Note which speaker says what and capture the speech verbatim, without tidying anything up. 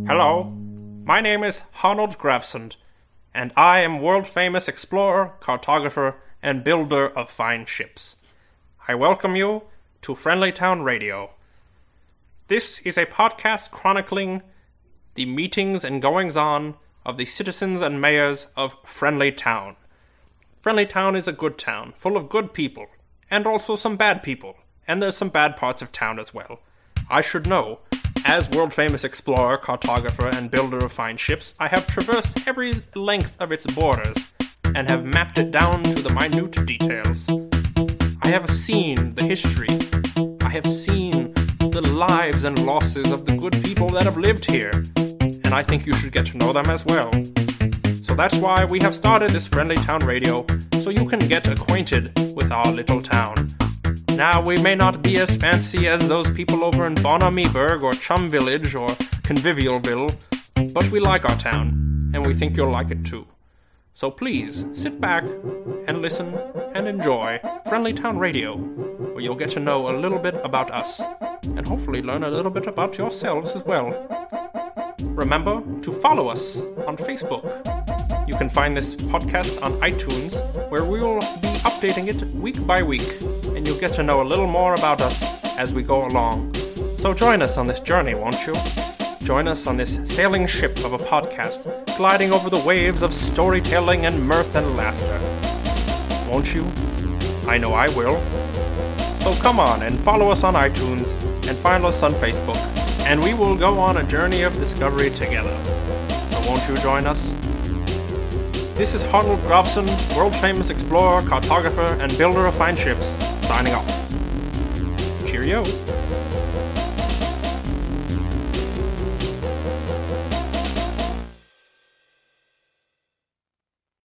Speaker 1: Hello, my name is Arnold Gravesend, and I am world-famous explorer, cartographer, and builder of fine ships. I welcome you to Friendly Town Radio. This is a podcast chronicling the meetings and goings-on of the citizens and mayors of Friendly Town. Friendly Town is a good town, full of good people, and also some bad people, and there's some bad parts of town as well. I should know. As world-famous explorer, cartographer, and builder of fine ships, I have traversed every length of its borders, and have mapped it down to the minute details. I have seen the history. I have seen the lives and losses of the good people that have lived here, and I think you should get to know them as well. So that's why we have started this Friendly Town Radio, so you can get acquainted with our little town. Now, we may not be as fancy as those people over in Bonamieburg or Chum Village or Convivialville, but we like our town, and we think you'll like it too. So please, sit back and listen and enjoy Friendly Town Radio, where you'll get to know a little bit about us, and hopefully learn a little bit about yourselves as well. Remember to follow us on Facebook. You can find this podcast on iTunes, where we will be updating it week by week, and you'll get to know a little more about us as we go along. So join us on this journey, won't you? Join us on this sailing ship of a podcast, gliding over the waves of storytelling and mirth and laughter. Won't you? I know I will. So come on and follow us on iTunes, and find us on Facebook, and we will go on a journey of discovery together. So won't you join us? This is Arnold Gravesend, world-famous explorer, cartographer, and builder of fine ships, signing off. Cheerio.